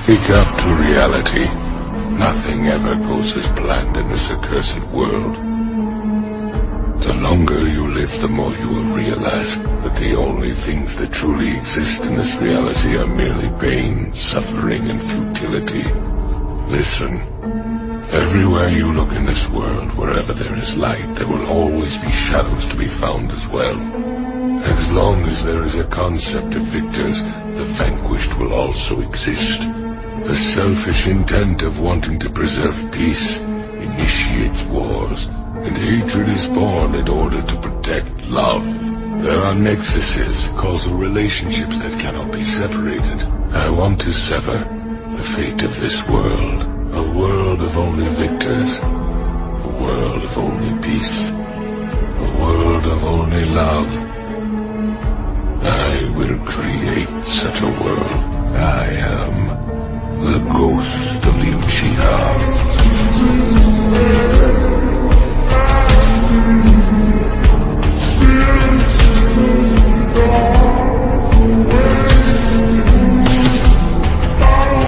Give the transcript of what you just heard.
Wake up to reality. Nothing ever goes as planned in this accursed world. The longer you live, the more you will realize that the only things that truly exist in this reality are merely pain, suffering, and futility. Listen. Everywhere you look in this world, wherever there is light, there will always be shadows to be found as well. As long as there is a concept of victors, the vanquished will also exist. The selfish intent of wanting to preserve peace initiates wars, and hatred is born in order to protect love. There are nexuses, causal relationships that cannot be separated. I want to sever the fate of this world. A world of only victors. A world of only peace. A world of only love. I will create such a world.